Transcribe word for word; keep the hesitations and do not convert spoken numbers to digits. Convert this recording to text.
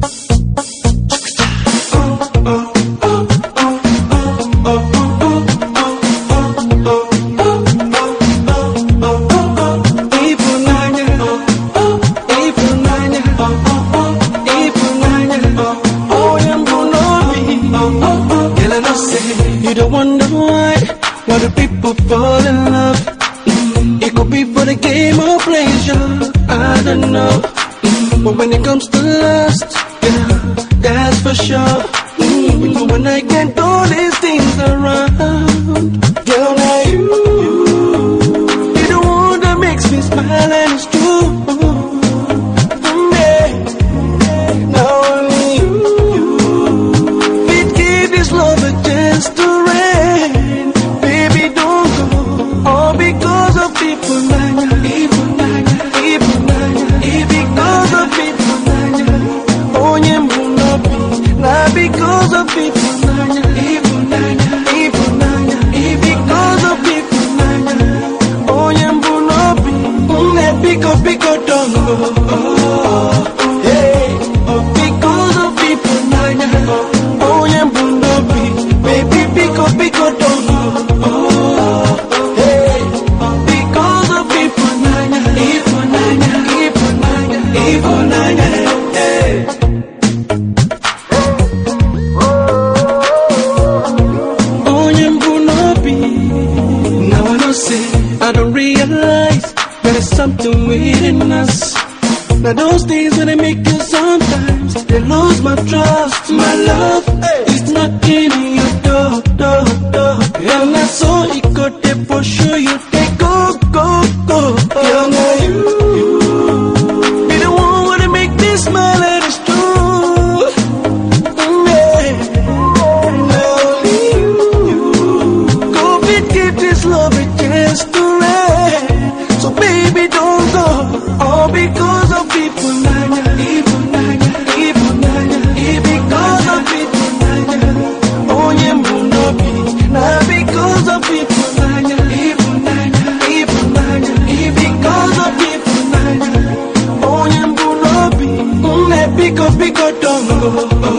You don't wonder why, why do people fall in love? Mm, it could be for the game or pleasure, I don't know. Mm, but when it comes to lust, yeah, that's for sure. Mm, when you and I can't do these things around, girl, now you, you're the one that makes me smile and it's true. Mm, yeah, now only you, we'd give this love a chance to rain. Baby, don't go, all because of people, nanya, people, nanya, people, nanya, because of people, nanya, oh, yeah, munabi, not because of people, nanya, people, nanya, people, nanya, because of people, nanya, oh, yeah, munabi, mm, pico, pico, don't go, oh, hey, oh, because of people, nanya, oh, yeah, munabi, baby, pico, pico, don't go, oh, hey, because of people, nanya, people, nanya, people, nanya, people, nanya, hey. Oh, yeah, munabi, now I don't say, I don't realize that it's something within us. Now those days when I make you sometimes, they lose my trust. My love is knocking in your door, door, door. And I saw it go there for sure. You take go, go, go. Yeah, now you, you be the one wanna make me smile and it's true. Mm, yeah. Now only you, go fit, give this love a chance to rain. So baby, don't go, all because of people, nanya, people, nanya, people, nanya, because of people, nanya, oh, yeah, munabi, not because of people, nanya, people, nanya, people, nanya, because of people, nanya, oh, yeah, munabi, mm, pico, pico, don't go.